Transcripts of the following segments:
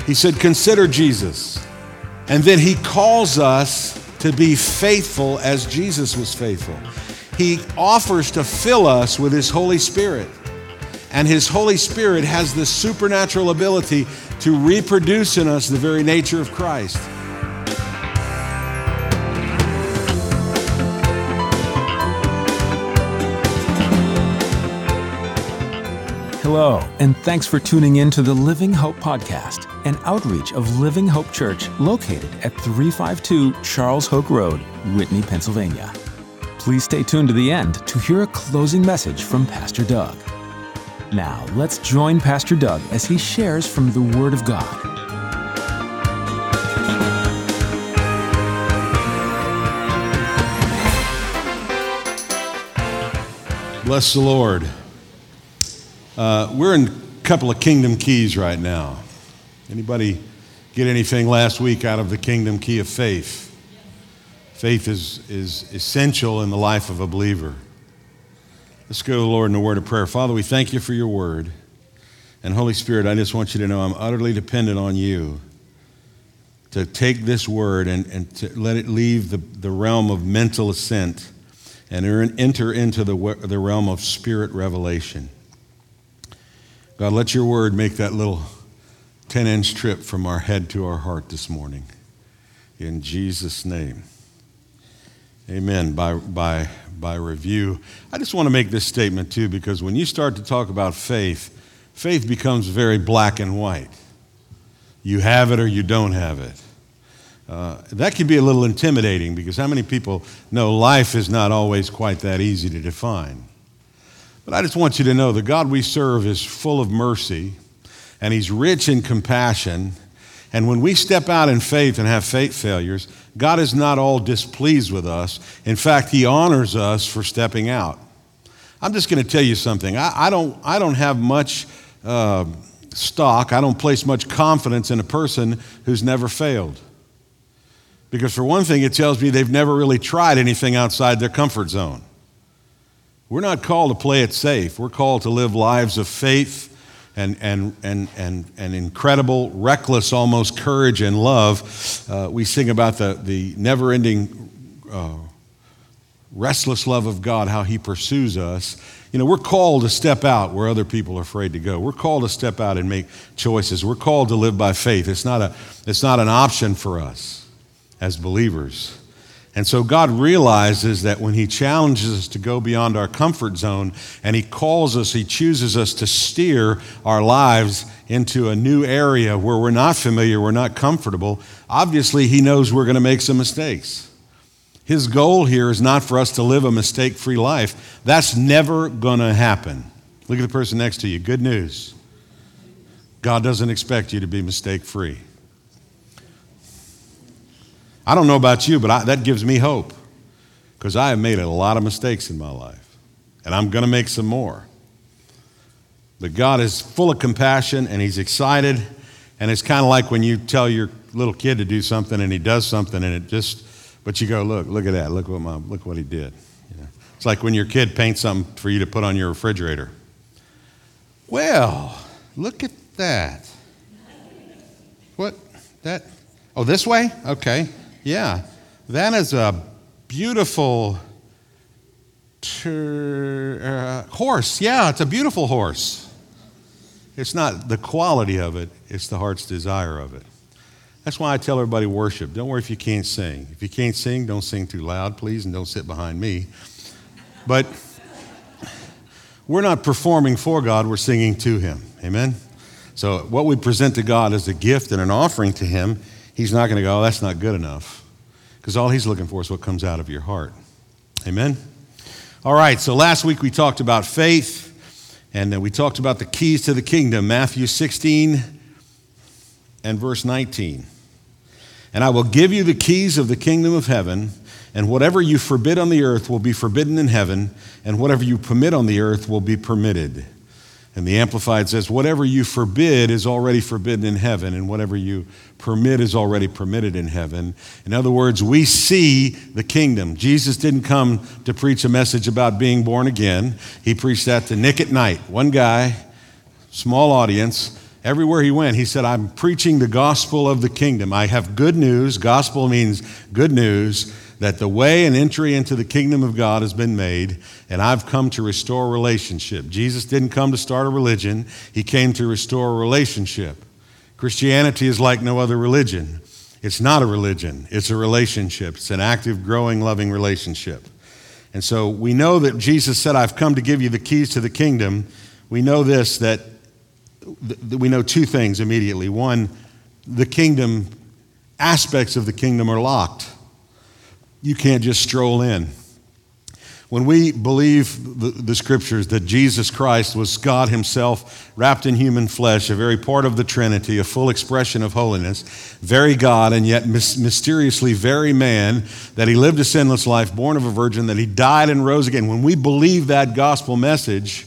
He said, consider Jesus. And then he calls us to be faithful as Jesus was faithful. He offers to fill us with his Holy Spirit. And his Holy Spirit has this supernatural ability to reproduce in us the very nature of Christ. Hello, and thanks for tuning in to the Living Hope Podcast, an outreach of Living Hope Church located at 352 Charles Hoke Road, Whitney, Pennsylvania. Please stay tuned to the end to hear a closing message from Pastor Doug. Now, let's join Pastor Doug as he shares from the Word of God. Bless the Lord. We're in a couple of kingdom keys right now. Anybody get anything last week out of the kingdom key of faith? Faith is essential in the life of a believer. Let's go to the Lord in a word of prayer. Father, we thank you for your word. And Holy Spirit, I just want you to know I'm utterly dependent on you to take this word and to let it leave the realm of mental assent and enter into the realm of spirit revelation. God, let your word make that little 10-inch trip from our head to our heart this morning. In Jesus' name. Amen. By review, I just want to make this statement too, because when you start to talk about faith, faith becomes very black and white. You have it or you don't have it. That can be a little intimidating, because how many people know life is not always quite that easy to define? But I just want you to know the God we serve is full of mercy, and he's rich in compassion. And when we step out in faith and have faith failures, God is not all displeased with us. In fact, he honors us for stepping out. I'm just going to tell you something. I don't have much stock. I don't place much confidence in a person who's never failed. Because for one thing, it tells me they've never really tried anything outside their comfort zone. We're not called to play it safe. We're called to live lives of faith and incredible, reckless, almost courage and love. We sing about the never-ending, restless love of God, how he pursues us. You know, we're called to step out where other people are afraid to go. We're called to step out and make choices. We're called to live by faith. It's not an option for us as believers. And so God realizes that when he challenges us to go beyond our comfort zone, and he calls us, he chooses us to steer our lives into a new area where we're not familiar, we're not comfortable, obviously he knows we're going to make some mistakes. His goal here is not for us to live a mistake-free life. That's never going to happen. Look at the person next to you. Good news. God doesn't expect you to be mistake-free. I don't know about you, but that gives me hope, because I have made a lot of mistakes in my life, and I'm going to make some more. But God is full of compassion, and he's excited, and it's kind of like when you tell your little kid to do something, and he does something, and but you go, look at that, look what he did. You know? It's like when your kid paints something for you to put on your refrigerator. Well, look at that. What? That? Oh, this way? Okay. Yeah, that is a beautiful horse. Yeah, it's a beautiful horse. It's not the quality of it, it's the heart's desire of it. That's why I tell everybody worship. Don't worry if you can't sing. If you can't sing, don't sing too loud, please, and don't sit behind me. But we're not performing for God, we're singing to him. Amen? So what we present to God as a gift and an offering to him, he's not going to go, oh, that's not good enough. Because all he's looking for is what comes out of your heart. Amen? All right, so last week we talked about faith, and we talked about the keys to the kingdom, Matthew 16 and verse 19. And I will give you the keys of the kingdom of heaven, and whatever you forbid on the earth will be forbidden in heaven, and whatever you permit on the earth will be permitted. And the Amplified says, whatever you forbid is already forbidden in heaven, and whatever you permit is already permitted in heaven. In other words, we see the kingdom. Jesus didn't come to preach a message about being born again. He preached that to Nick at Night. One guy, small audience, Everywhere he went, he said, I'm preaching the gospel of the kingdom. I have good news. Gospel means good news, that the way and entry into the kingdom of God has been made, and I've come to restore relationship. Jesus didn't come to start a religion. He came to restore a relationship. Christianity is like no other religion. It's not a religion. It's a relationship. It's an active, growing, loving relationship. And so we know that Jesus said, I've come to give you the keys to the kingdom. We know this, that we know two things immediately. One, the kingdom, aspects of the kingdom are locked. You can't just stroll in. When we believe the scriptures that Jesus Christ was God himself wrapped in human flesh, a very part of the Trinity, a full expression of holiness, very God and yet mysteriously very man, that he lived a sinless life, born of a virgin, that he died and rose again. When we believe that gospel message,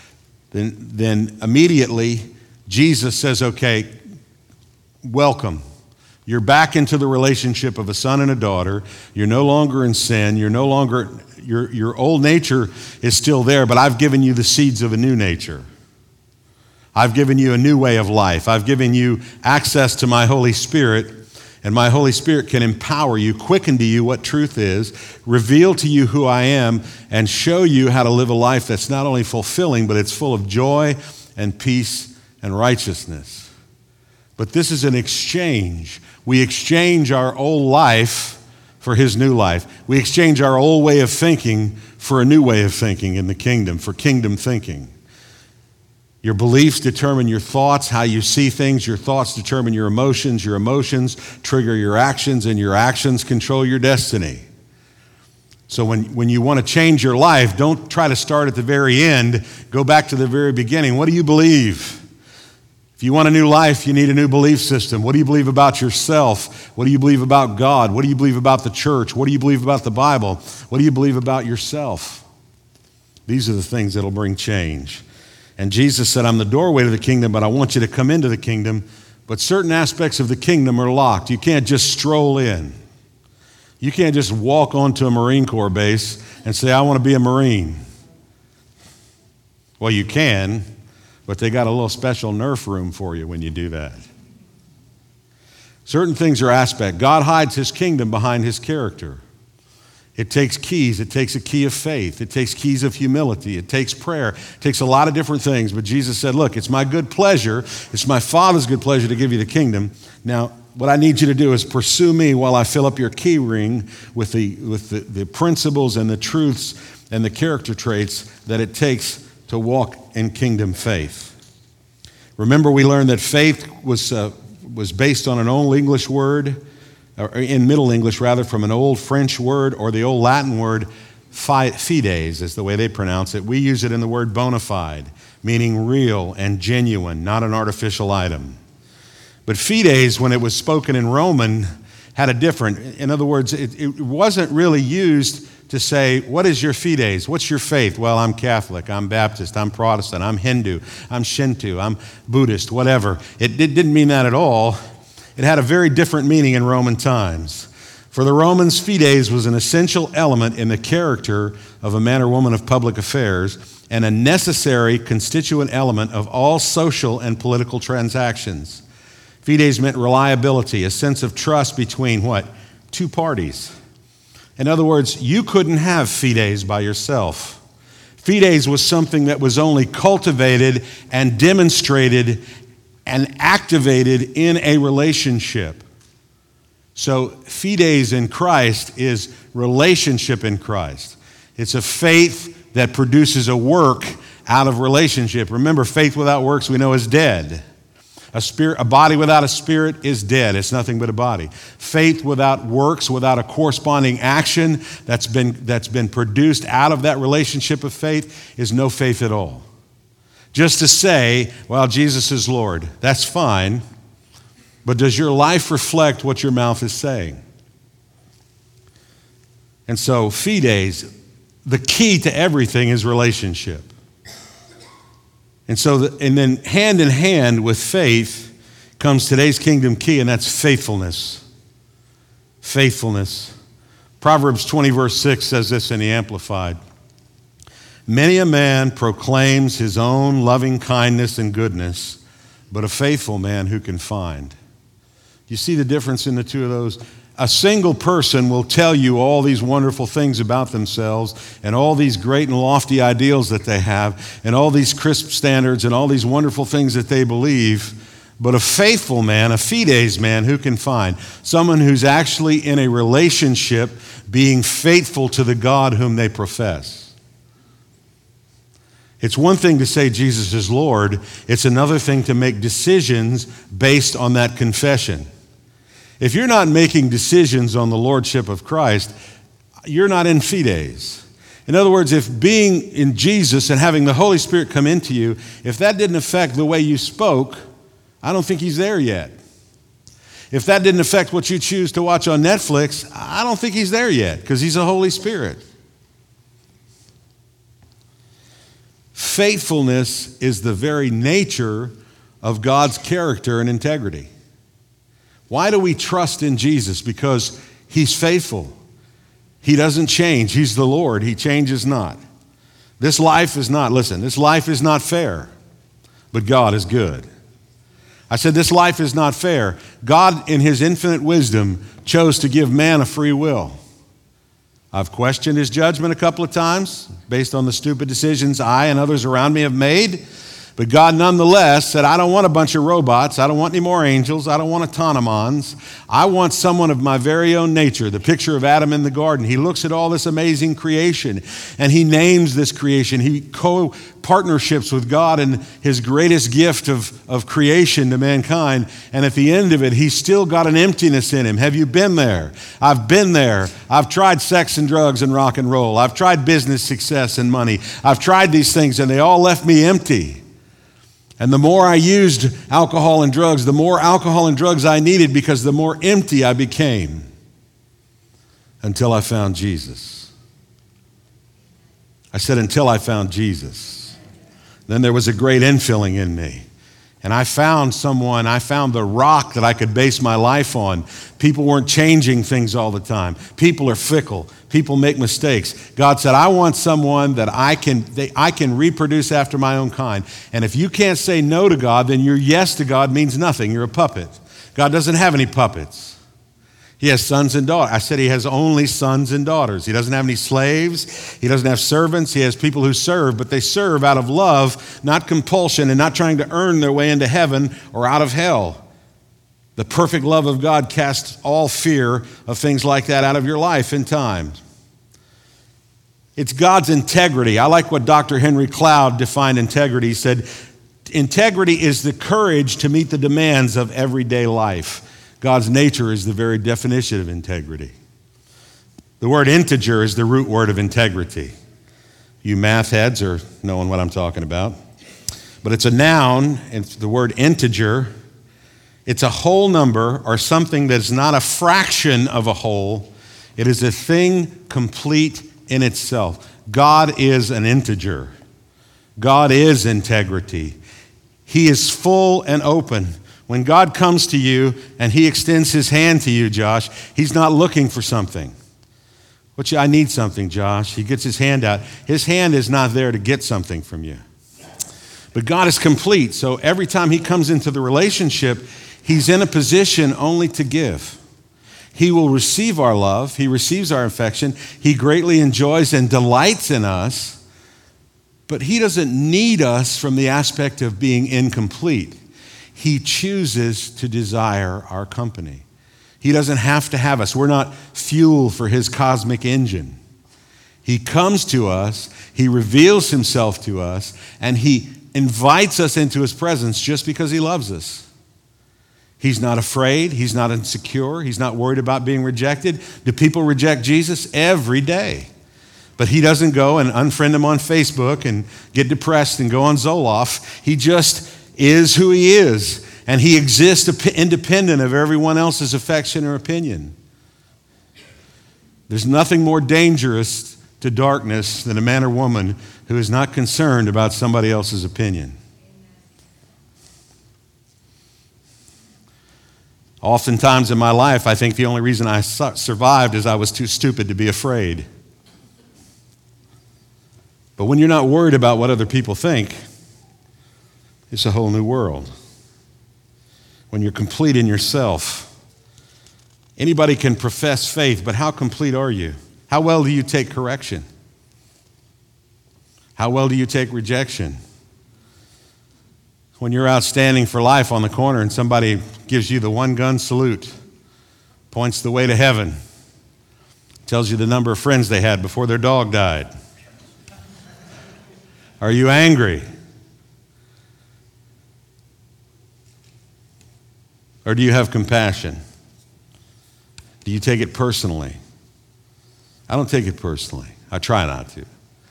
then immediately Jesus says, okay, welcome. You're back into the relationship of a son and a daughter. You're no longer in sin. You're no longer, your old nature is still there, but I've given you the seeds of a new nature. I've given you a new way of life. I've given you access to my Holy Spirit, and my Holy Spirit can empower you, quicken to you what truth is, reveal to you who I am, and show you how to live a life that's not only fulfilling, but it's full of joy and peace and righteousness. But this is an exchange. We exchange our old life for his new life. We exchange our old way of thinking for a new way of thinking in the kingdom, for kingdom thinking. Your beliefs determine your thoughts, how you see things. Your thoughts determine your emotions trigger your actions, and your actions control your destiny. So when you want to change your life, don't try to start at the very end. Go back to the very beginning. What do you believe? If you want a new life, you need a new belief system. What do you believe about yourself? What do you believe about God? What do you believe about the church? What do you believe about the Bible? What do you believe about yourself? These are the things that'll bring change. And Jesus said, I'm the doorway to the kingdom, but I want you to come into the kingdom. But certain aspects of the kingdom are locked. You can't just stroll in. You can't just walk onto a Marine Corps base and say, I want to be a Marine. Well, you can. But they got a little special nerf room for you when you do that. Certain things are aspect. God hides his kingdom behind his character. It takes keys. It takes a key of faith. It takes keys of humility. It takes prayer. It takes a lot of different things. But Jesus said, look, it's my good pleasure. It's my Father's good pleasure to give you the kingdom. Now, what I need you to do is pursue me while I fill up your key ring with the principles and the truths and the character traits that it takes to walk in kingdom faith. Remember, we learned that faith was based on an old English word, or in Middle English rather, from an old French word or the old Latin word, fides is the way they pronounce it. We use it in the word bona fide, meaning real and genuine, not an artificial item. But fides, when it was spoken in Roman, had a different, in other words, it wasn't really used to say, what is your fides? What's your faith? Well, I'm Catholic, I'm Baptist, I'm Protestant, I'm Hindu, I'm Shinto, I'm Buddhist, whatever. It didn't mean that at all. It had a very different meaning in Roman times. For the Romans, fides was an essential element in the character of a man or woman of public affairs and a necessary constituent element of all social and political transactions. Fides meant reliability, a sense of trust between what? Two parties. In other words, you couldn't have fides by yourself. Fides was something that was only cultivated and demonstrated and activated in a relationship. So fides in Christ is relationship in Christ. It's a faith that produces a work out of relationship. Remember, faith without works we know is dead. A body without a spirit is dead. It's nothing but a body. Faith without works, without a corresponding action that's been produced out of that relationship of faith is no faith at all. Just to say, well, Jesus is Lord, that's fine, but does your life reflect what your mouth is saying? And so, fides, the key to everything is relationship. And so, and then hand in hand with faith comes today's kingdom key, and that's faithfulness. Faithfulness. Proverbs 20 verse 6 says this in the Amplified. Many a man proclaims his own loving kindness and goodness, but a faithful man who can find. You see the difference in the two of those? A single person will tell you all these wonderful things about themselves and all these great and lofty ideals that they have and all these crisp standards and all these wonderful things that they believe. But a faithful man, a fides man, who can find? Someone who's actually in a relationship being faithful to the God whom they profess. It's one thing to say Jesus is Lord. It's another thing to make decisions based on that confession. If you're not making decisions on the lordship of Christ, you're not in fides. In other words, if being in Jesus and having the Holy Spirit come into you, if that didn't affect the way you spoke, I don't think he's there yet. If that didn't affect what you choose to watch on Netflix, I don't think he's there yet, because he's the Holy Spirit. Faithfulness is the very nature of God's character and integrity. Why do we trust in Jesus? Because he's faithful. He doesn't change. He's the Lord. He changes not. This life is not fair, but God is good. I said this life is not fair. God, in his infinite wisdom, chose to give man a free will. I've questioned his judgment a couple of times based on the stupid decisions I and others around me have made. But God nonetheless said, I don't want a bunch of robots. I don't want any more angels. I don't want automatons. I want someone of my very own nature, the picture of Adam in the garden. He looks at all this amazing creation, and he names this creation. He co-partnerships with God in his greatest gift of creation to mankind. And at the end of it, he's still got an emptiness in him. Have you been there? I've been there. I've tried sex and drugs and rock and roll. I've tried business success and money. I've tried these things, and they all left me empty. And the more I used alcohol and drugs, the more alcohol and drugs I needed, because the more empty I became, until I found Jesus. I said, until I found Jesus. Then there was a great infilling in me. And I found the rock that I could base my life on. People weren't changing things all the time. People are fickle. People make mistakes. God said, I want someone that I can reproduce after my own kind. And if you can't say no to God, then your yes to God means nothing. You're a puppet. God doesn't have any puppets. He has sons and daughters. I said he has only sons and daughters. He doesn't have any slaves. He doesn't have servants. He has people who serve, but they serve out of love, not compulsion, and not trying to earn their way into heaven or out of hell. The perfect love of God casts all fear of things like that out of your life in time. It's God's integrity. I like what Dr. Henry Cloud defined integrity. He said, integrity is the courage to meet the demands of everyday life. God's nature is the very definition of integrity. The word integer is the root word of integrity. You math heads are knowing what I'm talking about. But it's a noun, it's the word integer. It's a whole number or something that's not a fraction of a whole. It is a thing complete in itself. God is an integer. God is integrity. He is full and open. When God comes to you and he extends his hand to you, Josh, he's not looking for something. I need something, Josh. He gets his hand out. His hand is not there to get something from you. But God is complete, so every time he comes into the relationship, he's in a position only to give. He will receive our love. He receives our affection. He greatly enjoys and delights in us, but he doesn't need us from the aspect of being incomplete. He chooses to desire our company. He doesn't have to have us. We're not fuel for his cosmic engine. He comes to us, he reveals himself to us, and he invites us into his presence just because he loves us. He's not afraid. He's not insecure. He's not worried about being rejected. Do people reject Jesus? Every day. But he doesn't go and unfriend him on Facebook and get depressed and go on Zoloft. He just is who he is, and he exists independent of everyone else's affection or opinion. There's nothing more dangerous to darkness than a man or woman who is not concerned about somebody else's opinion. Oftentimes in my life, I think the only reason I survived is I was too stupid to be afraid. But when you're not worried about what other people think, it's a whole new world. when you're complete in yourself. Anybody can profess faith, but how complete are you? How well do you take correction? How well do you take rejection? When you're out standing for life on the corner and somebody gives you the one-gun salute, points the way to heaven, tells you the number of friends they had before their dog died. Are you angry? Or do you have compassion? Do you take it personally? I don't take it personally. I try not to.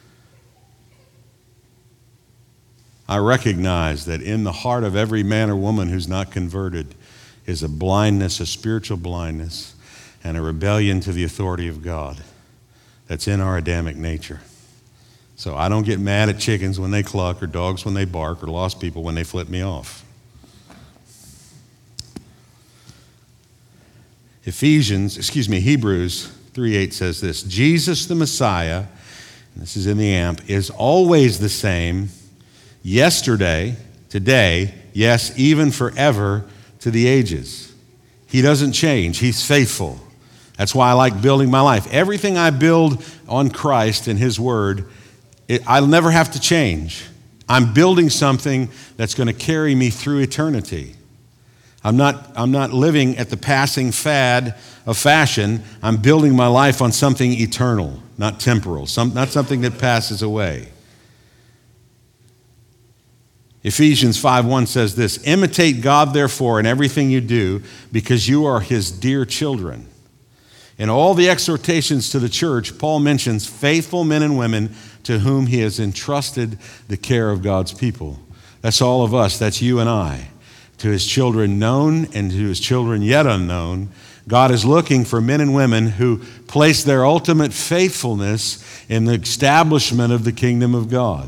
I recognize that in the heart of every man or woman who's not converted is a blindness, a spiritual blindness, and a rebellion to the authority of God that's in our Adamic nature. So I don't get mad at chickens when they cluck, or dogs when they bark, or lost people when they flip me off. Hebrews 3:8 says this: Jesus the Messiah, and this is in the AMP, is always the same, yesterday, today, yes, even forever, to the ages. He doesn't change. He's faithful. That's why I like building my life. Everything I build on Christ and His Word, I'll never have to change. I'm building something that's going to carry me through eternity. I'm not living at the passing fad of fashion. I'm building my life on something eternal, not temporal, not something that passes away. Ephesians 5:1 says this: imitate God, therefore, in everything you do, because you are His dear children. In all the exhortations to the church, Paul mentions faithful men and women to whom He has entrusted the care of God's people. That's all of us. That's you and I. To His children known and to His children yet unknown, God is looking for men and women who place their ultimate faithfulness in the establishment of the kingdom of God.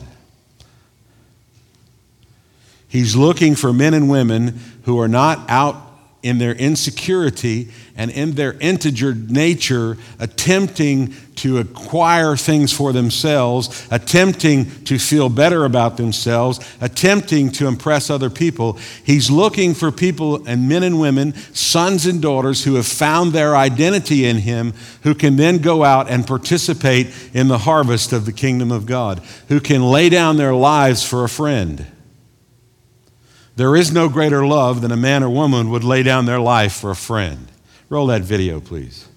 He's looking for men and women who are not out in their insecurity and in their integer nature attempting to acquire things for themselves, attempting to feel better about themselves, attempting to impress other people. He's looking for people and men and women, sons and daughters who have found their identity in Him, who can then go out and participate in the harvest of the kingdom of God, who can lay down their lives for a friend. There is no greater love than a man or woman would lay down their life for a friend. Roll that video, please.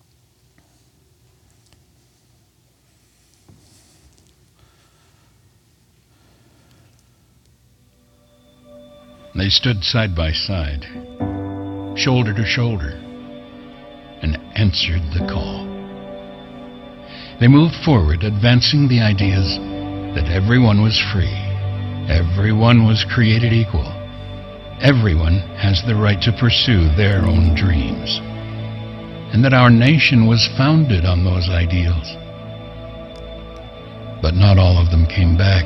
They stood side by side, shoulder to shoulder, and answered the call. They moved forward, advancing the ideas that everyone was free. Everyone was created equal. Everyone has the right to pursue their own dreams. And that our nation was founded on those ideals. But not all of them came back.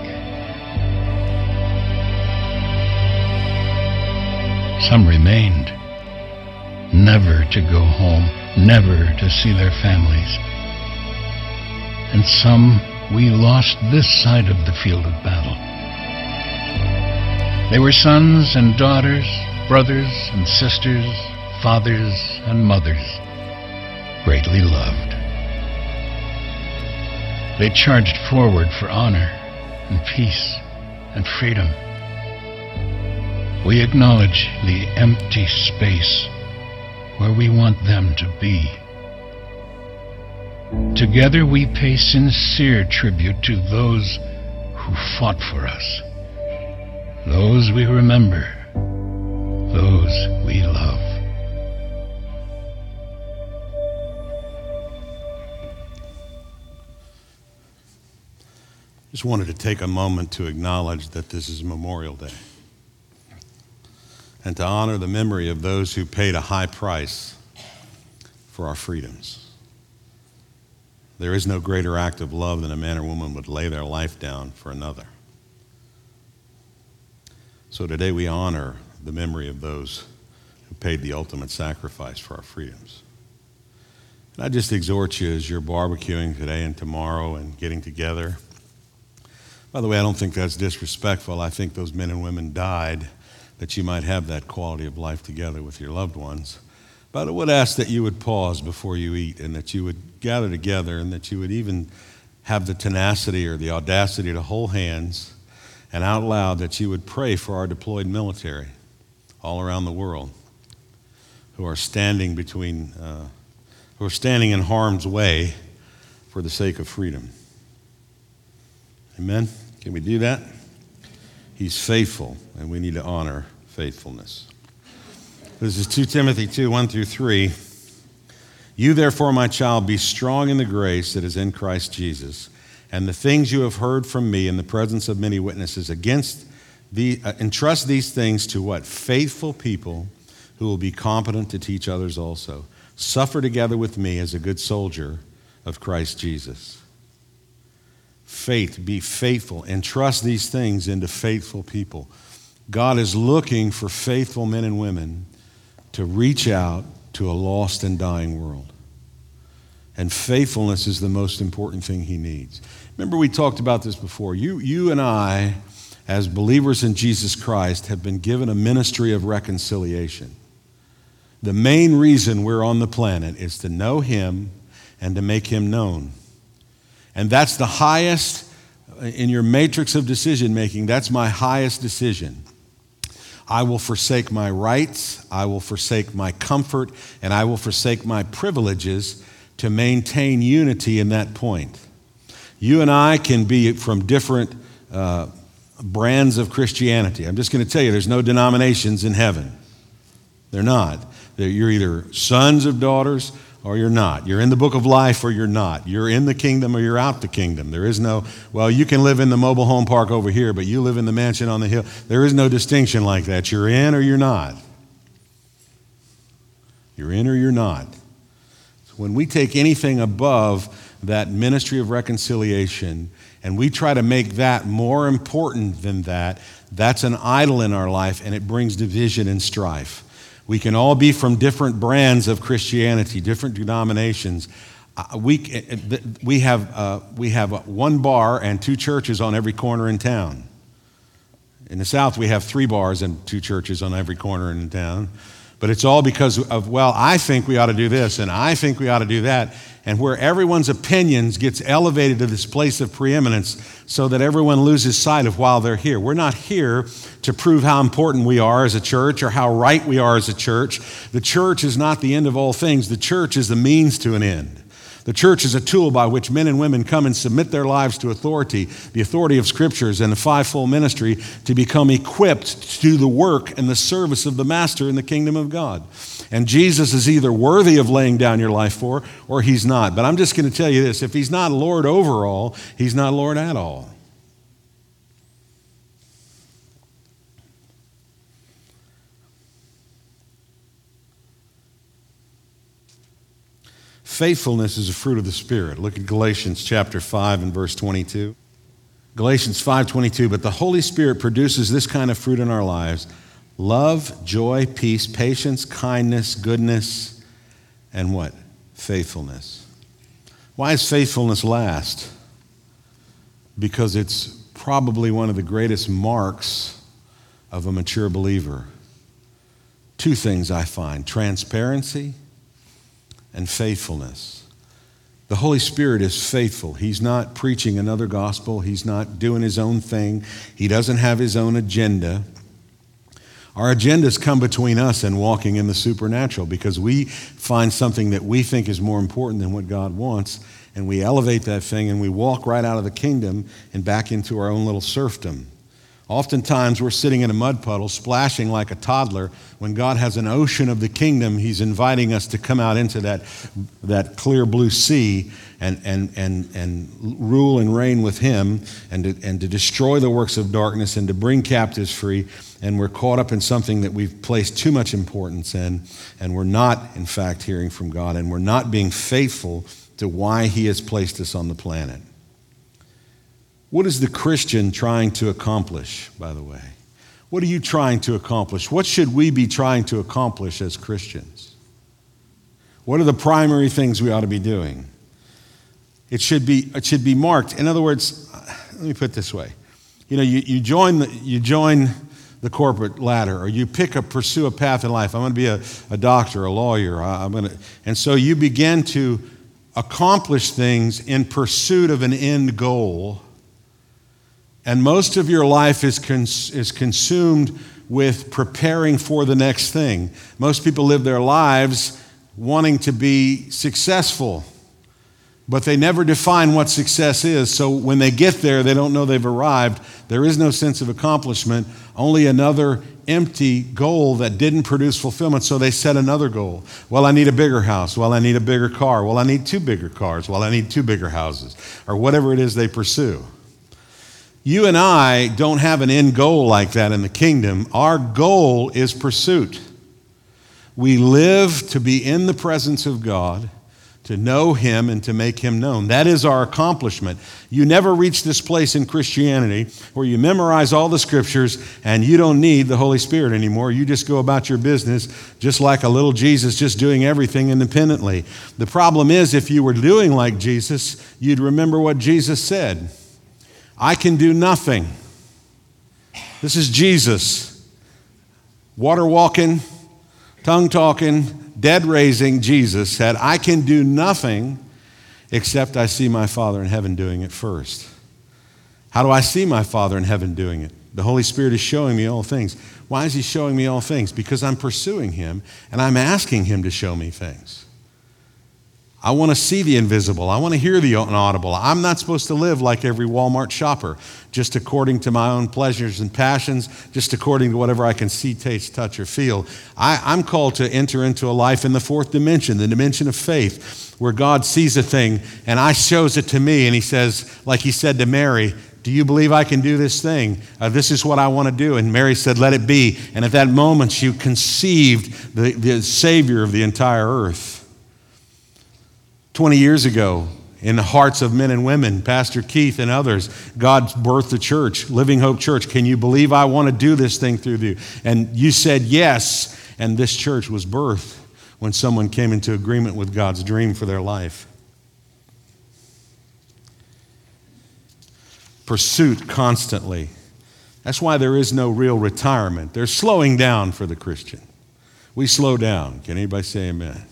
Some remained, never to go home, never to see their families. And some we lost this side of the field of battle. They were sons and daughters, brothers and sisters, fathers and mothers, greatly loved. They charged forward for honor and peace and freedom. We acknowledge the empty space where we want them to be. Together we pay sincere tribute to those who fought for us. Those we remember, those we love. Just wanted to take a moment to acknowledge that this is Memorial Day and to honor the memory of those who paid a high price for our freedoms. There is no greater act of love than a man or woman would lay their life down for another. So today we honor the memory of those who paid the ultimate sacrifice for our freedoms. And I just exhort you as you're barbecuing today and tomorrow and getting together. By the way, I don't think that's disrespectful. I think those men and women died. that you might have that quality of life together with your loved ones. But I would ask that you would pause before you eat, and that you would gather together, and that you would even have the tenacity or the audacity to hold hands, and out loud that you would pray for our deployed military all around the world who are standing in harm's way for the sake of freedom. Amen? Can we do that? He's faithful, and we need to honor faithfulness. This is 2 Timothy 2, 1 through 3. You therefore, my child, be strong in the grace that is in Christ Jesus, and the things you have heard from me in the presence of many witnesses entrust these things to what? Faithful people who will be competent to teach others also. Suffer together with me as a good soldier of Christ Jesus. Faith, be faithful, entrust these things into faithful people. God is looking for faithful men and women to reach out to a lost and dying world. And faithfulness is the most important thing he needs. Remember, we talked about this before. You and I, as believers in Jesus Christ, have been given a ministry of reconciliation. The main reason we're on the planet is to know him and to make him known. And that's the highest, in your matrix of decision making, that's my highest decision. I will forsake my rights, I will forsake my comfort, and I will forsake my privileges to maintain unity in that point. You and I can be from different brands of Christianity. I'm just going to tell you, there's no denominations in heaven. They're not. You're either sons of daughters or you're not. You're in the book of life or you're not. You're in the kingdom or you're out the kingdom. There is no, well, you can live in the mobile home park over here, but you live in the mansion on the hill. There is no distinction like that. You're in or you're not. You're in or you're not. So when we take anything above that ministry of reconciliation and we try to make that more important than that, that's an idol in our life, and it brings division and strife. We can all be from different brands of Christianity, different denominations. We have one bar and 2 churches on every corner in town. In the South, we have 3 bars and 2 churches on every corner in town. But it's all because of, well, I think we ought to do this, and I think we ought to do that. And where everyone's opinions gets elevated to this place of preeminence so that everyone loses sight of why they're here. We're not here to prove how important we are as a church or how right we are as a church. The church is not the end of all things. The church is the means to an end. The church is a tool by which men and women come and submit their lives to authority, the authority of scriptures and the fivefold ministry, to become equipped to do the work and the service of the master in the kingdom of God. And Jesus is either worthy of laying down your life for, or he's not. But I'm just going to tell you this, if he's not Lord over all, he's not Lord at all. Faithfulness is a fruit of the Spirit. Look at Galatians chapter 5 and verse 22. Galatians 5:22, but the Holy Spirit produces this kind of fruit in our lives: love, joy, peace, patience, kindness, goodness, and what? Faithfulness. Why does faithfulness last? Because it's probably one of the greatest marks of a mature believer. 2 things I find: transparency and faithfulness. The Holy Spirit is faithful. He's not preaching another gospel. He's not doing his own thing. He doesn't have his own agenda. Our agendas come between us and walking in the supernatural because we find something that we think is more important than what God wants, and we elevate that thing and we walk right out of the kingdom and back into our own little serfdom. Oftentimes we're sitting in a mud puddle, splashing like a toddler, when God has an ocean of the kingdom. He's inviting us to come out into that clear blue sea and rule and reign with him, and to destroy the works of darkness and to bring captives free. And we're caught up in something that we've placed too much importance in, and we're not, in fact, hearing from God, and we're not being faithful to why he has placed us on the planet. What is the Christian trying to accomplish, by the way? What are you trying to accomplish? What should we be trying to accomplish as Christians? What are the primary things we ought to be doing? It should be marked. In other words, let me put it this way. You know, you join the corporate ladder, or you pursue a path in life. I'm going to be a doctor, a lawyer. And so you begin to accomplish things in pursuit of an end goal. And most of your life is consumed with preparing for the next thing. Most people live their lives wanting to be successful, but they never define what success is. So when they get there, they don't know they've arrived. There is no sense of accomplishment, only another empty goal that didn't produce fulfillment. So they set another goal. Well, I need a bigger house. Well, I need a bigger car. Well, I need 2 bigger cars. Well, I need 2 bigger houses, or whatever it is they pursue. You and I don't have an end goal like that in the kingdom. Our goal is pursuit. We live to be in the presence of God, to know Him and to make Him known. That is our accomplishment. You never reach this place in Christianity where you memorize all the scriptures and you don't need the Holy Spirit anymore. You just go about your business just like a little Jesus, just doing everything independently. The problem is, if you were doing like Jesus, you'd remember what Jesus said. I can do nothing. This is Jesus, water walking, tongue talking, dead raising Jesus said, I can do nothing except I see my Father in heaven doing it first. How do I see my Father in heaven doing it? The Holy Spirit is showing me all things. Why is He showing me all things? Because I'm pursuing Him and I'm asking Him to show me things. I want to see the invisible. I want to hear the inaudible. I'm not supposed to live like every Walmart shopper, just according to my own pleasures and passions, just according to whatever I can see, taste, touch, or feel. I'm called to enter into a life in the 4th dimension, the dimension of faith, where God sees a thing and I shows it to me, and He says, like He said to Mary, do you believe I can do this thing? This is what I want to do. And Mary said, let it be. And at that moment, she conceived the Savior of the entire earth. 20 years ago, in the hearts of men and women, Pastor Keith and others, God birthed a church, Living Hope Church. Can you believe I want to do this thing through you? And you said yes, and this church was birthed when someone came into agreement with God's dream for their life. Pursuit constantly. That's why there is no real retirement. There's slowing down for the Christian. We slow down. Can anybody say amen?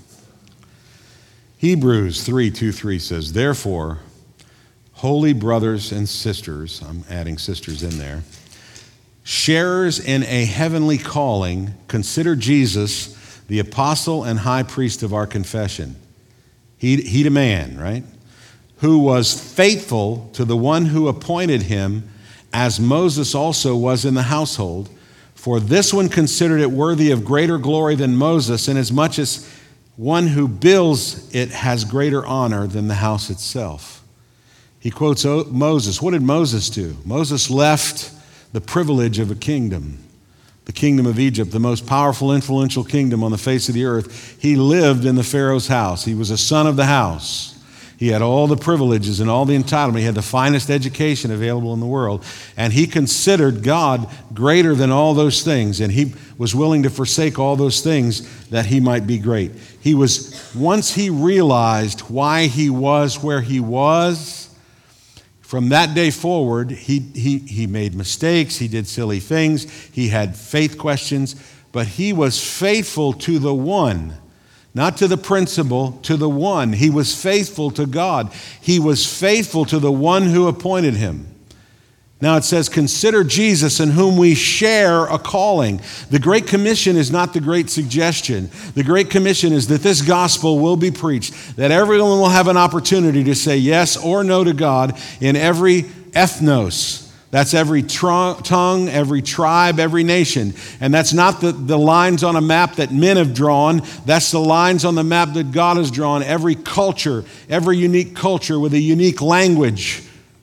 Hebrews 3:2-3 says, therefore, holy brothers and sisters, I'm adding sisters in there, sharers in a heavenly calling, consider Jesus the apostle and high priest of our confession. He a man, right? Who was faithful to the one who appointed him, as Moses also was in the household. For this one considered it worthy of greater glory than Moses, inasmuch as one who builds it has greater honor than the house itself. He quotes Moses. What did Moses do? Moses left the privilege of a kingdom, the kingdom of Egypt, the most powerful, influential kingdom on the face of the earth. He lived in the Pharaoh's house. He was a son of the house. He had all the privileges and all the entitlement. He had the finest education available in the world. And he considered God greater than all those things. And he was willing to forsake all those things that he might be great. Once he realized why he was where he was, from that day forward, he made mistakes. He did silly things. He had faith questions. But he was faithful to the one. Not to the principle, to the one. He was faithful to God. He was faithful to the one who appointed him. Now it says, consider Jesus in whom we share a calling. The Great Commission is not the Great Suggestion. The Great Commission is that this gospel will be preached, that everyone will have an opportunity to say yes or no to God in every ethnos. That's every tongue, every tribe, every nation. And that's not the lines on a map that men have drawn. That's the lines on the map that God has drawn. Every culture, every unique culture with a unique language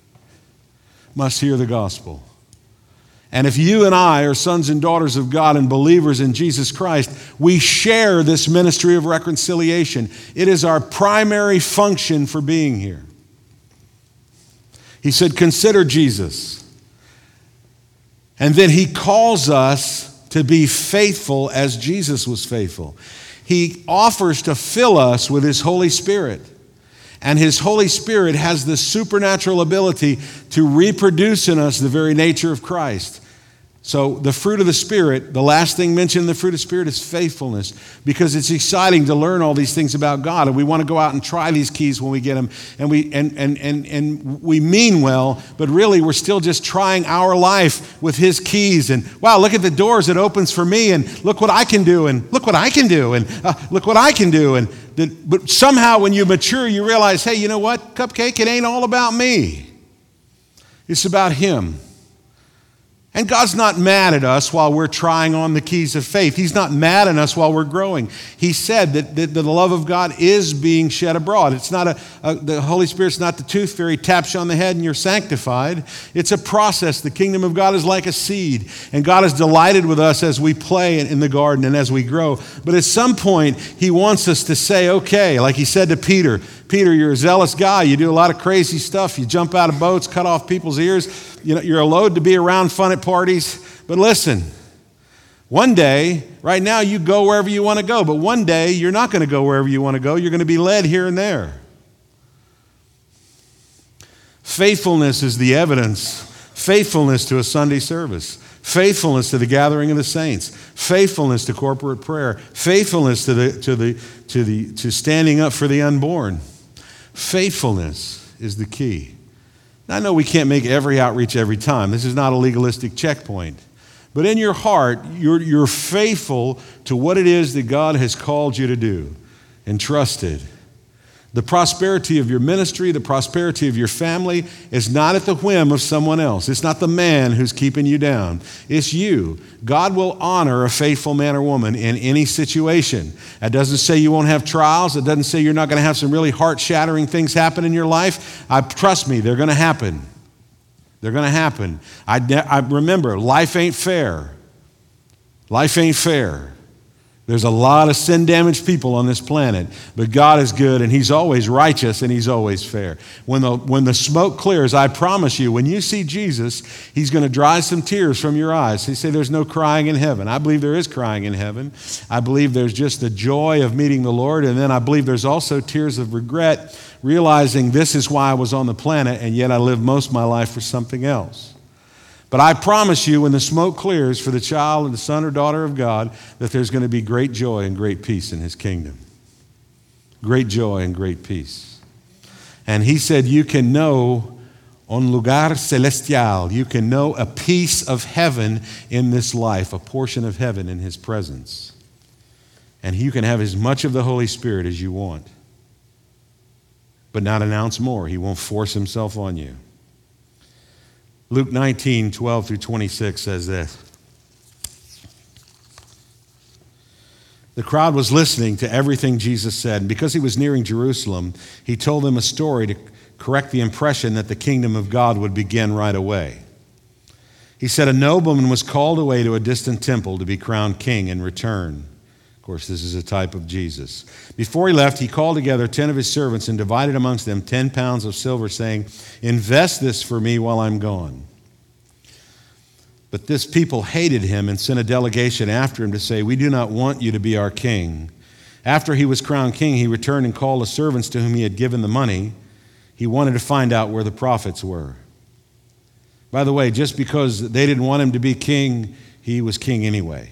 must hear the gospel. And if you and I are sons and daughters of God and believers in Jesus Christ, we share this ministry of reconciliation. It is our primary function for being here. He said, consider Jesus. And then he calls us to be faithful as Jesus was faithful. He offers to fill us with his Holy Spirit. And his Holy Spirit has the supernatural ability to reproduce in us the very nature of Christ. So the fruit of the Spirit, the last thing mentioned in the fruit of the Spirit is faithfulness, because it's exciting to learn all these things about God, and we want to go out and try these keys when we get them, and we mean well, but really we're still just trying our life with His keys, and wow, look at the doors it opens for me, and look what I can do, and look what I can do, and look what I can do, but somehow when you mature, you realize, hey, you know what, Cupcake, it ain't all about me. It's about Him. And God's not mad at us while we're trying on the keys of faith. He's not mad at us while we're growing. He said that the love of God is being shed abroad. It's not the Holy Spirit's not the tooth fairy, taps you on the head and you're sanctified. It's a process. The kingdom of God is like a seed. And God is delighted with us as we play in the garden and as we grow. But at some point, He wants us to say, okay, like He said to Peter, Peter, you're a zealous guy. You do a lot of crazy stuff. You jump out of boats, cut off people's ears. You know, you're a load to be around fun at parties. But listen, one day, right now you go wherever you want to go. But one day you're not going to go wherever you want to go. You're going to be led here and there. Faithfulness is the evidence. Faithfulness to a Sunday service. Faithfulness to the gathering of the saints. Faithfulness to corporate prayer. Faithfulness to standing up for the unborn. Faithfulness is the key. Now, I know we can't make every outreach every time. This is not a legalistic checkpoint. But in your heart, you're faithful to what it is that God has called you to do and trusted. The prosperity of your ministry, the prosperity of your family is not at the whim of someone else. It's not the man who's keeping you down. It's you. God will honor a faithful man or woman in any situation. That doesn't say you won't have trials. It doesn't say you're not going to have some really heart-shattering things happen in your life. Trust me, they're going to happen. They're going to happen. I remember, life ain't fair. Life ain't fair. There's a lot of sin-damaged people on this planet, but God is good, and He's always righteous, and He's always fair. When the smoke clears, I promise you, when you see Jesus, He's going to dry some tears from your eyes. He say there's no crying in heaven. I believe there is crying in heaven. I believe there's just the joy of meeting the Lord, and then I believe there's also tears of regret, realizing this is why I was on the planet, and yet I lived most of my life for something else. But I promise you, when the smoke clears for the child and the son or daughter of God, that there's going to be great joy and great peace in His kingdom. Great joy and great peace. And He said you can know un lugar celestial. You can know a piece of heaven in this life, a portion of heaven in His presence. And you can have as much of the Holy Spirit as you want, but not an ounce more. He won't force Himself on you. Luke 19:12-26 says this. The crowd was listening to everything Jesus said, and because He was nearing Jerusalem, He told them a story to correct the impression that the kingdom of God would begin right away. He said a nobleman was called away to a distant temple to be crowned king in return. Of course, this is a type of Jesus. Before he left, he called together 10 of his servants and divided amongst them 10 pounds of silver, saying, "Invest this for me while I'm gone." But this people hated him and sent a delegation after him to say, "We do not want you to be our king." After he was crowned king, he returned and called the servants to whom he had given the money. He wanted to find out where the prophets were. By the way, just because they didn't want him to be king, he was king anyway.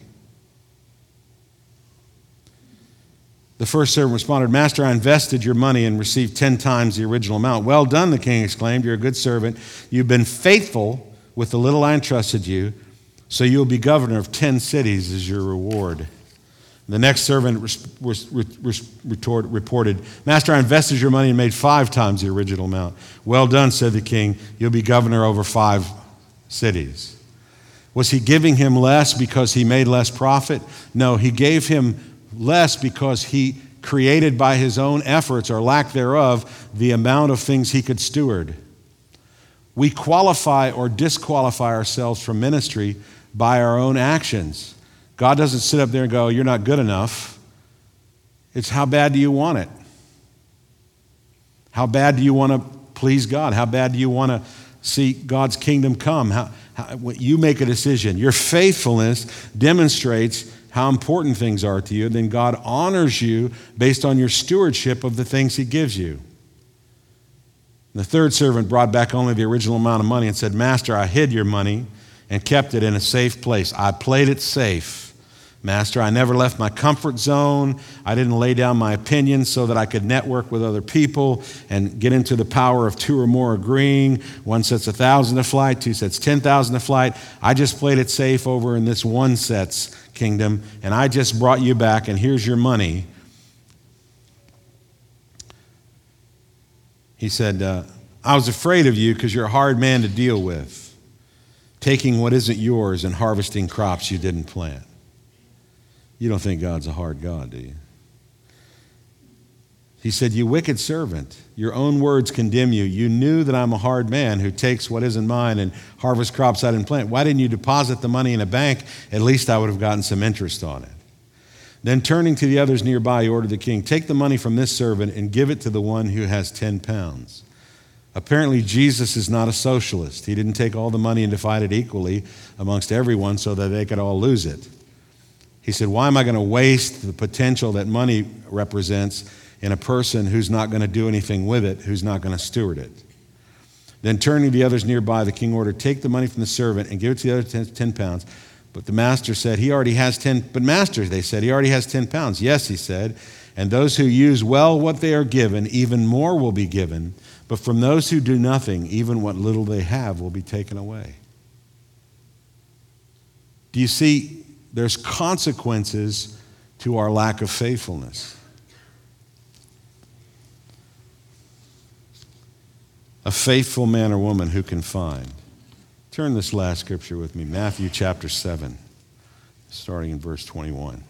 The first servant responded, "Master, I invested your money and received 10 times the original amount." "Well done," the king exclaimed. "You're a good servant. You've been faithful with the little I entrusted you, so you'll be governor of 10 cities as your reward." The next servant reported, "Master, I invested your money and made 5 times the original amount." "Well done," said the king. "You'll be governor over 5 cities." Was he giving him less because he made less profit? No, he gave him less because he created by his own efforts or lack thereof the amount of things he could steward. We qualify or disqualify ourselves from ministry by our own actions. God doesn't sit up there and go, "You're not good enough." It's how bad do you want it? How bad do you want to please God? How bad do you want to see God's kingdom come? You make a decision. Your faithfulness demonstrates how important things are to you, and then God honors you based on your stewardship of the things He gives you. The third servant brought back only the original amount of money and said, "Master, I hid your money and kept it in a safe place. I played it safe. Master, I never left my comfort zone. I didn't lay down my opinions so that I could network with other people and get into the power of 2 or more agreeing. 1 sets 1,000 a flight, 2 sets 10,000 a flight. I just played it safe over in this 1 set's kingdom, and I just brought you back, and here's your money. He said, I was afraid of you because you're a hard man to deal with, taking what isn't yours and harvesting crops you didn't plant. You don't think God's a hard God, do you? He said, you wicked servant, your own words condemn you. You knew that I'm a hard man who takes what isn't mine and harvests crops I didn't plant. Why didn't you deposit the money in a bank? At least I would have gotten some interest on it. Then turning to the others nearby, he ordered the king, take the money from this servant and give it to the one who has 10 pounds. Apparently, Jesus is not a socialist. He didn't take all the money and divide it equally amongst everyone so that they could all lose it. He said, why am I going to waste the potential that money represents in a person who's not going to do anything with it, who's not going to steward it? Then turning to the others nearby, the king ordered, take the money from the servant and give it to the other 10 pounds. But the master said, he already has 10. But master, they said, he already has 10 pounds. Yes, he said, and those who use well what they are given, even more will be given. But from those who do nothing, even what little they have will be taken away. Do you see? There's consequences to our lack of faithfulness. A faithful man or woman who can find. Turn this last scripture with me, Matthew chapter 7, starting in verse 21.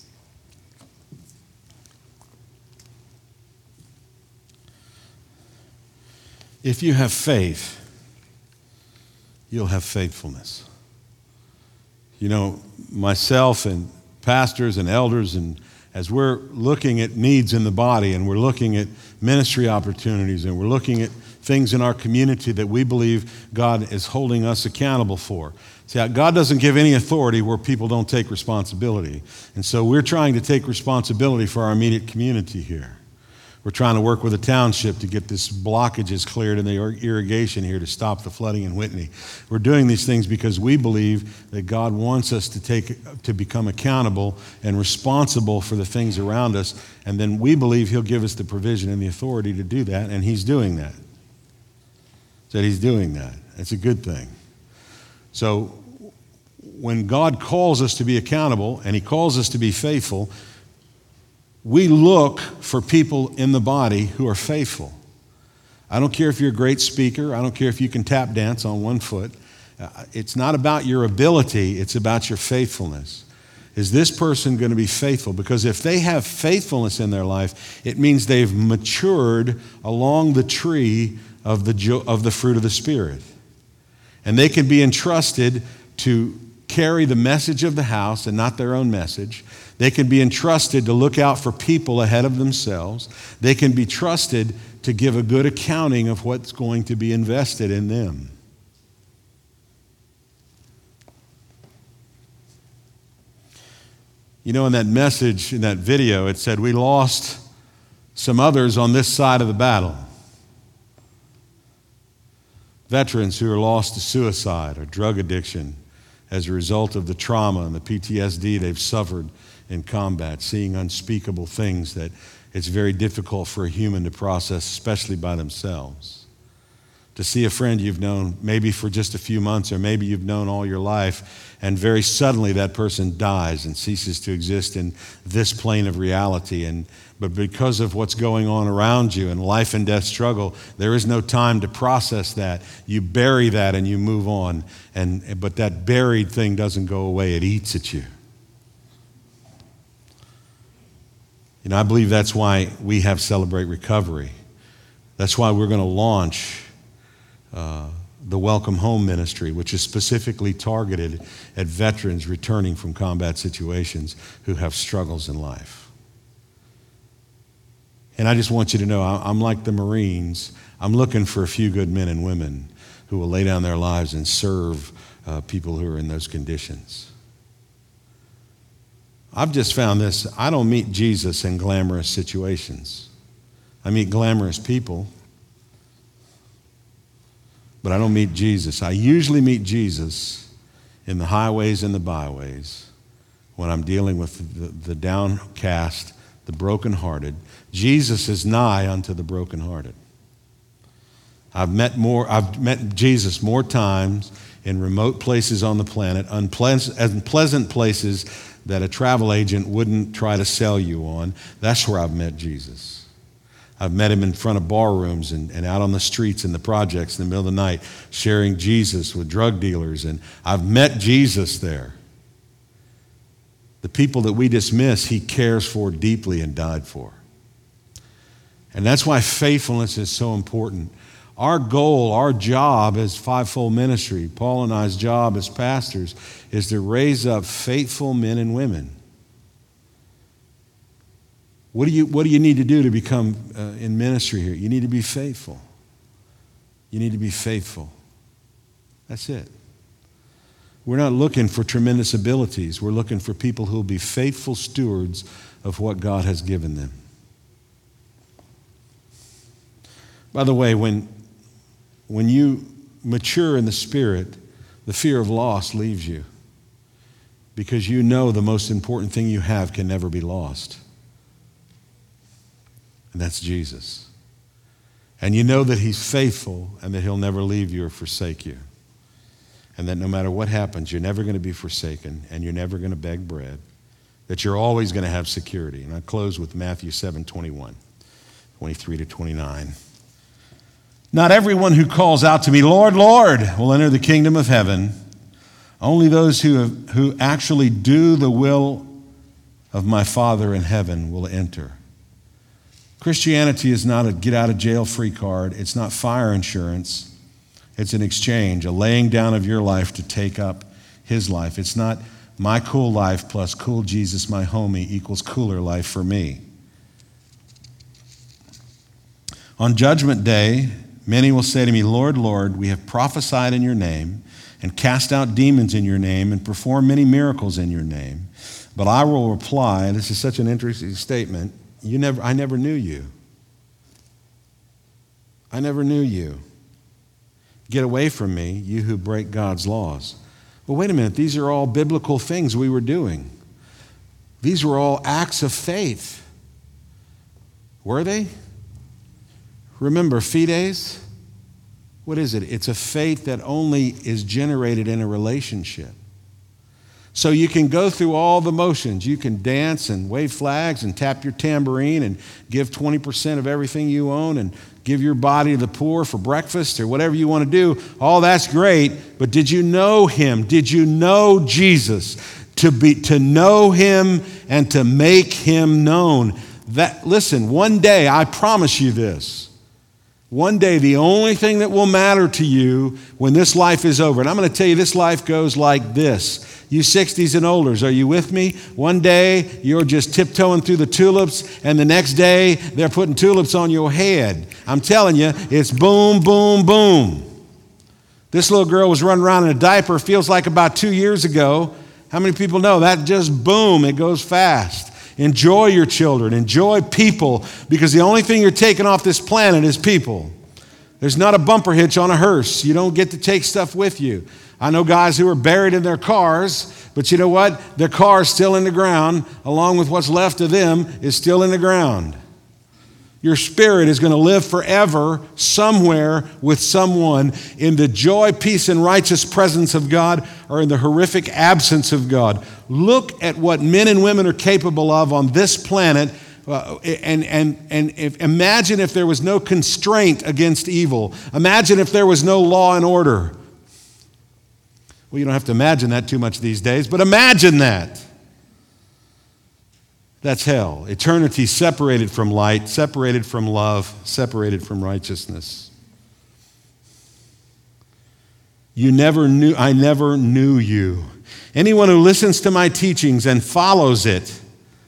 If you have faith, you'll have faithfulness. You know, myself and pastors and elders, and as we're looking at needs in the body and we're looking at ministry opportunities and we're looking at things in our community that we believe God is holding us accountable for. See, God doesn't give any authority where people don't take responsibility. And so we're trying to take responsibility for our immediate community here. We're trying to work with the township to get this blockages cleared in the irrigation here to stop the flooding in Whitney. We're doing these things because we believe that God wants us to become accountable and responsible for the things around us, and then we believe He'll give us the provision and the authority to do that, and He's doing that. That He's doing that. It's a good thing. So when God calls us to be accountable and He calls us to be faithful, we look for people in the body who are faithful. I don't care if you're a great speaker. I don't care if you can tap dance on one foot. It's not about your ability. It's about your faithfulness. Is this person going to be faithful? Because if they have faithfulness in their life, it means they've matured along the tree of the fruit of the Spirit. And they can be entrusted to carry the message of the house and not their own message. They can be entrusted to look out for people ahead of themselves. They can be trusted to give a good accounting of what's going to be invested in them. You know, in that message, in that video, it said we lost some others on this side of the battle. Veterans who are lost to suicide or drug addiction as a result of the trauma and the PTSD they've suffered in combat, seeing unspeakable things that it's very difficult for a human to process, especially by themselves. To see a friend you've known maybe for just a few months or maybe you've known all your life, and very suddenly that person dies and ceases to exist in this plane of reality. But because of what's going on around you and life and death struggle, there is no time to process that. You bury that and you move on. But that buried thing doesn't go away. It eats at you. You know, I believe that's why we have Celebrate Recovery. That's why we're going to launch the Welcome Home Ministry, which is specifically targeted at veterans returning from combat situations who have struggles in life. And I just want you to know, I'm like the Marines. I'm looking for a few good men and women who will lay down their lives and serve people who are in those conditions. I've just found this. I don't meet Jesus in glamorous situations. I meet glamorous people, but I don't meet Jesus. I usually meet Jesus in the highways and the byways, when I'm dealing with the downcast, the brokenhearted. Jesus is nigh unto the brokenhearted. I've met Jesus more times in remote places on the planet, unpleasant places that a travel agent wouldn't try to sell you on. That's where I've met Jesus. I've met him in front of bar rooms and out on the streets in the projects in the middle of the night, sharing Jesus with drug dealers, and I've met Jesus there. The people that we dismiss, he cares for deeply and died for. And that's why faithfulness is so important. Our goal, our job as fivefold ministry, Paul and I's job as pastors, is to raise up faithful men and women. What do you need to do to become in ministry here? You need to be faithful. You need to be faithful. That's it. We're not looking for tremendous abilities. We're looking for people who will be faithful stewards of what God has given them. By the way, when you mature in the Spirit, the fear of loss leaves you, because you know the most important thing you have can never be lost. And that's Jesus. And you know that he's faithful and that he'll never leave you or forsake you. And that no matter what happens, you're never going to be forsaken and you're never going to beg bread, that you're always going to have security. And I close with Matthew 7:21, 23 to 29. Not everyone who calls out to me, Lord, Lord, will enter the kingdom of heaven. Only those who actually do the will of my Father in heaven will enter. Christianity is not a get-out-of-jail-free card. It's not fire insurance. It's an exchange, a laying down of your life to take up his life. It's not my cool life plus cool Jesus, my homie, equals cooler life for me. On Judgment Day, many will say to me, Lord, Lord, we have prophesied in your name and cast out demons in your name and performed many miracles in your name. But I will reply, this is such an interesting statement, I never knew you. I never knew you. Get away from me, you who break God's laws. Well, wait a minute. These are all biblical things we were doing. These were all acts of faith. Were they? Remember, fides? What is it? It's a faith that only is generated in a relationship. So you can go through all the motions. You can dance and wave flags and tap your tambourine and give 20% of everything you own and give your body to the poor for breakfast or whatever you want to do. All that's great, but did you know him? Did you know Jesus? To know him and to make him known. Listen, one day, I promise you this, one day the only thing that will matter to you when this life is over, and I'm going to tell you this life goes like this. You 60s and olders, are you with me? One day you're just tiptoeing through the tulips, and the next day they're putting tulips on your head. I'm telling you, it's boom, boom, boom. This little girl was running around in a diaper, feels like about 2 years ago. How many people know that just boom, it goes fast. Enjoy your children, enjoy people, because the only thing you're taking off this planet is people. There's not a bumper hitch on a hearse. You don't get to take stuff with you. I know guys who are buried in their cars, but you know what? Their car's still in the ground, along with what's left of them is still in the ground. Your spirit is going to live forever somewhere with someone in the joy, peace, and righteous presence of God or in the horrific absence of God. Look at what men and women are capable of on this planet. Imagine if there was no constraint against evil. Imagine if there was no law and order. Well, you don't have to imagine that too much these days, but imagine that. That's hell. Eternity separated from light, separated from love, separated from righteousness. I never knew you. Anyone who listens to my teachings and follows it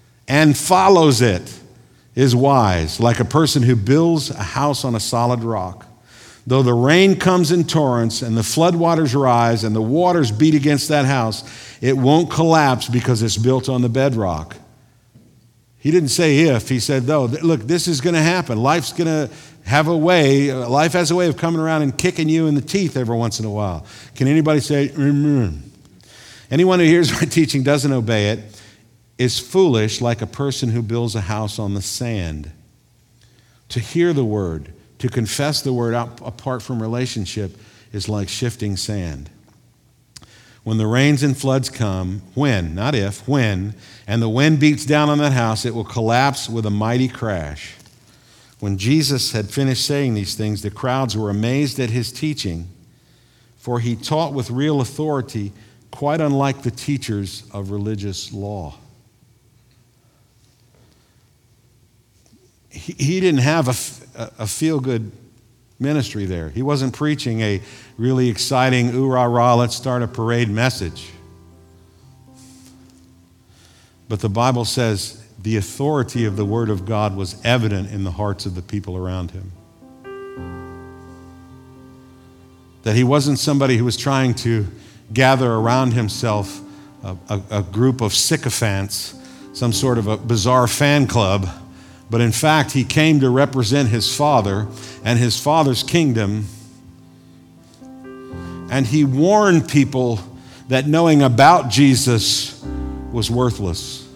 is wise, like a person who builds a house on a solid rock. Though the rain comes in torrents and the floodwaters rise and the waters beat against that house, it won't collapse because it's built on the bedrock. He didn't say if, he said though. Look, this is going to happen. Life's going to have a way. Life has a way of coming around and kicking you in the teeth every once in a while. Can anybody say, amen? Anyone who hears my teaching doesn't obey it is foolish, like a person who builds a house on the sand. To hear the word, to confess the word apart from relationship is like shifting sand. When the rains and floods come, when, not if, when, and the wind beats down on that house, it will collapse with a mighty crash. When Jesus had finished saying these things, the crowds were amazed at his teaching, for he taught with real authority, quite unlike the teachers of religious law. He didn't have a feel-good ministry there. He wasn't preaching a really exciting, ooh-rah-rah, let's start a parade message. But the Bible says the authority of the Word of God was evident in the hearts of the people around him. That he wasn't somebody who was trying to gather around himself a group of sycophants, some sort of a bizarre fan club, but in fact, he came to represent his Father and his Father's kingdom. And he warned people that knowing about Jesus was worthless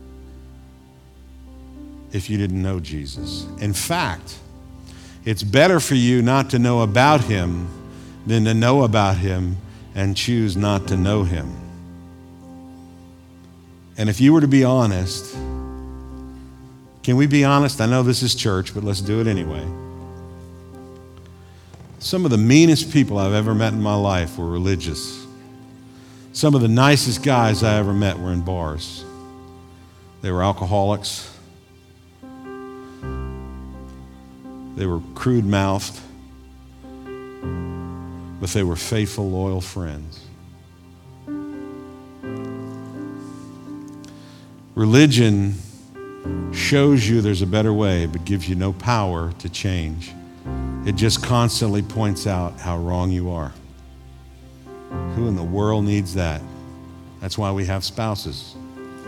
if you didn't know Jesus. In fact, it's better for you not to know about him than to know about him and choose not to know him. And if you were to be honest, can we be honest? I know this is church, but let's do it anyway. Some of the meanest people I've ever met in my life were religious. Some of the nicest guys I ever met were in bars. They were alcoholics. They were crude-mouthed, but they were faithful, loyal friends. Religion shows you there's a better way, but gives you no power to change. It just constantly points out how wrong you are. Who in the world needs that? That's why we have spouses.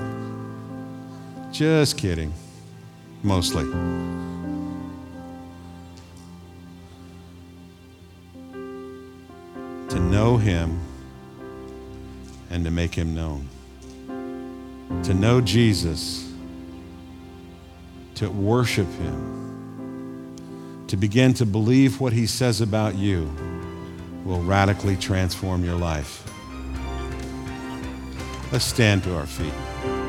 Just kidding. Mostly. To know him and to make him known. To know Jesus, to worship him, to begin to believe what he says about you will radically transform your life. Let's stand to our feet.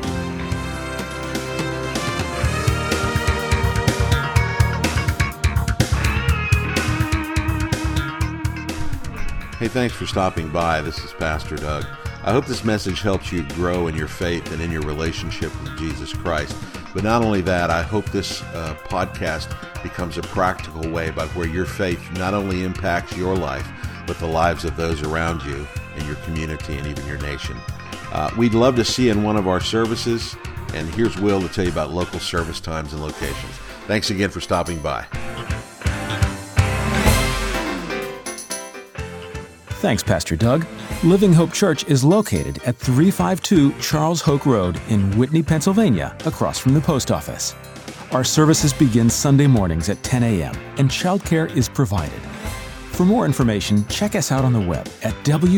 Hey, thanks for stopping by. This is Pastor Doug. I hope this message helps you grow in your faith and in your relationship with Jesus Christ. But not only that, I hope this podcast becomes a practical way by where your faith not only impacts your life, but the lives of those around you in your community and even your nation. We'd love to see you in one of our services, and here's Will to tell you about local service times and locations. Thanks again for stopping by. Thanks, Pastor Doug. Living Hope Church is located at 352 Charles Hoke Road in Whitney, Pennsylvania, across from the post office. Our services begin Sunday mornings at 10 a.m., and childcare is provided. For more information, check us out on the web at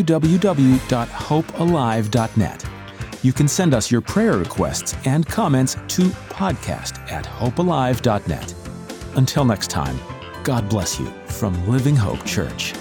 www.hopealive.net. You can send us your prayer requests and comments to podcast@hopealive.net. Until next time, God bless you from Living Hope Church.